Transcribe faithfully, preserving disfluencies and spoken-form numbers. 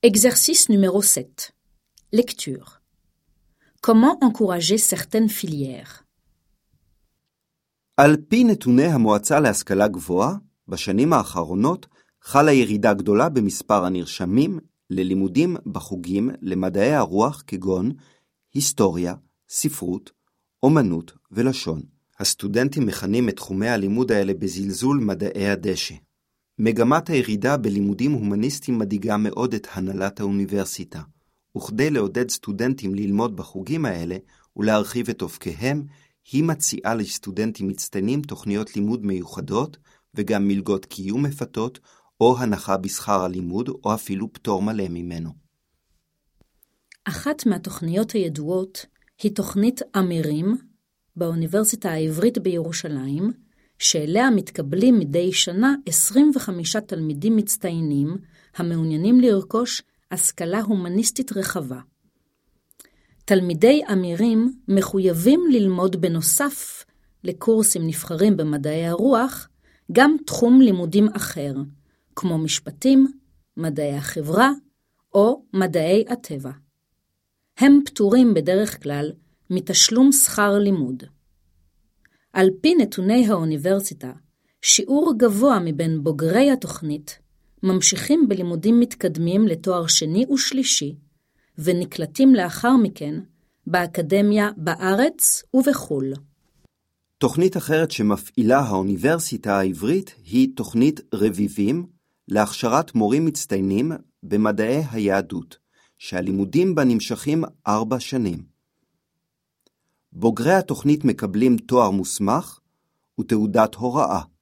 Exercice numéro sept. Lecture. Comment encourager certaines filières? על פי נתוני המועצה להשכלה גבוהה, בשנים האחרונות חלה ירידה גדולה במספר הנרשמים ללימודים בחוגים למדעי הרוח כגון היסטוריה, ספרות, אומנות ולשון. הסטודנטים מכנים את תחומי הלימוד האלה בזלזול מדעי הדשא. מגמת הירידה בלימודים הומניסטיים מדאיגה מאוד את הנהלת האוניברסיטה, וכדי לעודד סטודנטים ללמוד בחוגים האלה ולהרחיב את אופקיהם, היא מציעה לסטודנטים מצטיינים תוכניות לימוד מיוחדות וגם מלגות קיום מפתות או הנחה בשכר הלימוד או אפילו פטור מלא ממנו. אחת מהתוכניות הידועות היא תוכנית אמירים באוניברסיטה העברית בירושלים, שאליה מתקבלים מדי שנה עשרים וחמישה תלמידים מצטיינים המעוניינים לרכוש השכלה הומניסטית רחבה. תלמידי אמירים מחויבים ללמוד בנוסף לקורסים נבחרים במדעי הרוח, גם תחום לימודים אחר, כמו משפטים, מדעי החברה או מדעי הטבע. הם פטורים בדרך כלל מתשלום שכר לימוד. על פי נתוני האוניברסיטה, שיעור גבוה מבין בוגרי התוכנית ממשיכים בלימודים מתקדמים לתואר שני ושלישי, ונקלטים לאחר מכן באקדמיה בארץ ובחול. תוכנית אחרת שמפעילה האוניברסיטה העברית היא תוכנית רביבים להכשרת מורים מצטיינים במדעי היהדות, שהלימודים בה נמשכים ארבע שנים. בוגרי התוכנית מקבלים תואר מוסמך ותעודת הוראה.